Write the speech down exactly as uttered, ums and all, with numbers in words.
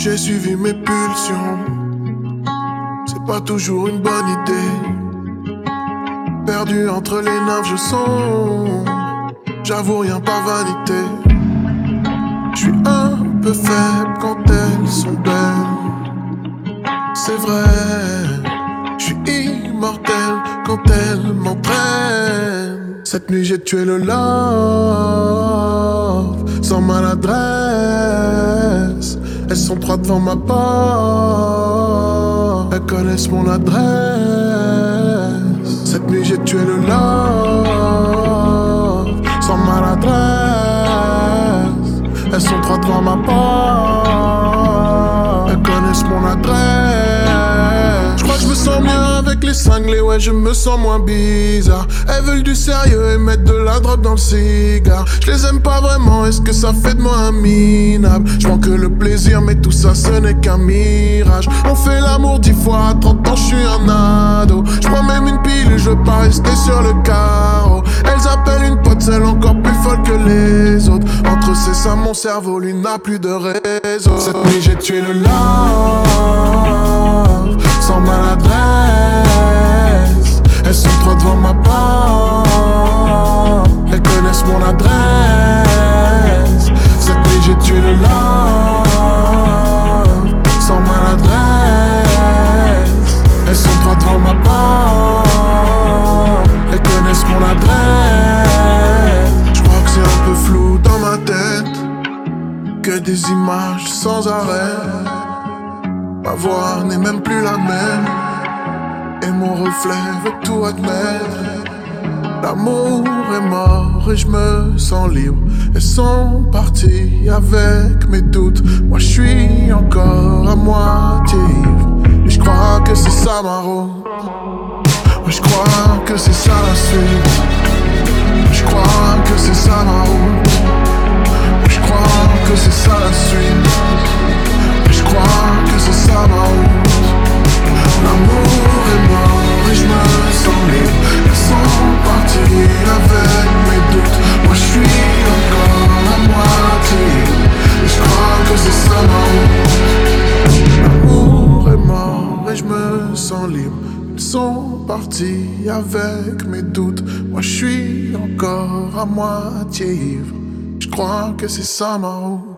J'ai suivi mes pulsions, c'est pas toujours une bonne idée. Perdu entre les nerfs, je sens, j'avoue rien par vanité. J'suis un peu faible quand elles sont belles, c'est vrai. J'suis immortel quand elles m'entraînent. Cette nuit j'ai tué le love, sans maladresse. Elles sont trois devant ma porte, elles connaissent mon adresse. Cette nuit j'ai tué le love, sans maladresse. Elles sont trois devant ma porte, elles connaissent mon adresse. J'crois que je me sens mieux avec les cinglés, ouais je me sens moins bizarre. Elles veulent du sérieux et mettre de la drogue dans le cigare. Je les aime pas vraiment, est-ce que ça fait de moi un minable? Je prends que le plaisir mais tout ça ce n'est qu'un mirage. On fait l'amour dix fois à trente ans, je suis un ado. Je prends même une pile et je veux pas rester sur le carreau. Elles appellent une pote, celle encore plus folle que les autres. Entre ces seins mon cerveau lui n'a plus de réseau. Cette nuit j'ai tué le love, sans maladresse. Elles sont trois devant ma porte, elles connaissent mon adresse. Cette nuit j'ai tué le love, sans maladresse. Elles sont trois devant ma porte, elles connaissent mon adresse. J'crois que c'est un peu flou dans ma tête, que des images sans arrêt. Ma voix n'est même plus la même, et mon reflet veut tout admettre. L'amour est mort et je me sens libre. Elles sont parties avec mes doutes. Moi je suis encore à moitié ivre, et je crois que c'est ça ma route. Ouais, je crois que c'est ça la suite. Je crois que c'est ça ma route. Je crois que c'est ça la suite. Je crois que c'est ça ma route. L'amour est mort et je me sens libre. Elles sont parties avec mes doutes. Moi je suis encore à moitié, et je crois que c'est ça ma route. L'amour est mort et je me sens libre. Elles sont parties avec mes doutes. Moi je suis encore à moitié ivre. Je crois que c'est ça ma route.